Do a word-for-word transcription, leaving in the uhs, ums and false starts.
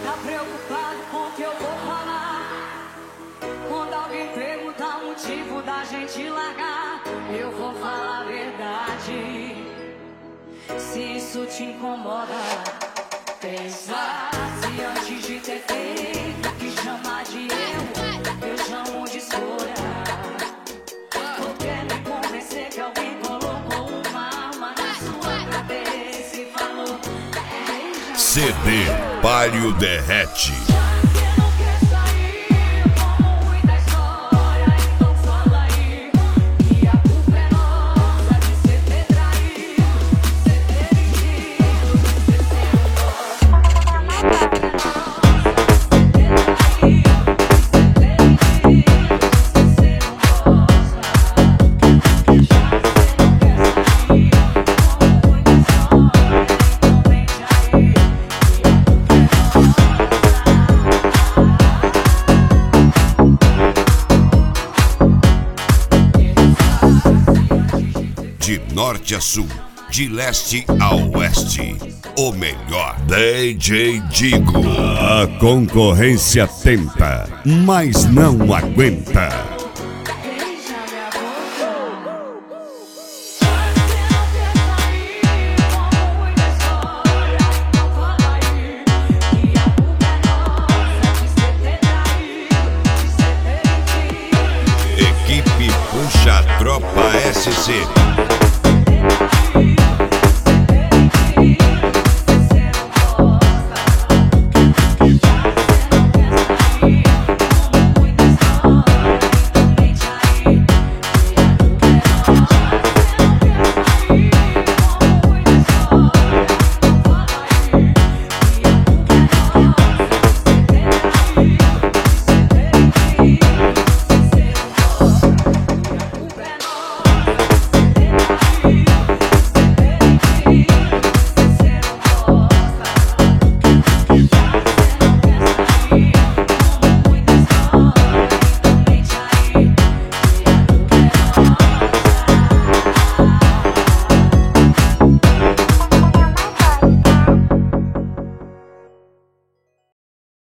tá preocupado com o que eu vou falar. Quando alguém perguntar o motivo da gente largar, eu vou falar a verdade. Se isso te incomoda, pensa se antes de ter feito que chamar de erro, eu chamo de escolha. Ou quer me convencer que alguém colocou uma arma na sua cabeça e falou: C D Palio Derrete. De norte a sul, de leste a oeste, o melhor D J Digo. A concorrência tenta, mas não aguenta. Equipe Puxa Tropa S C.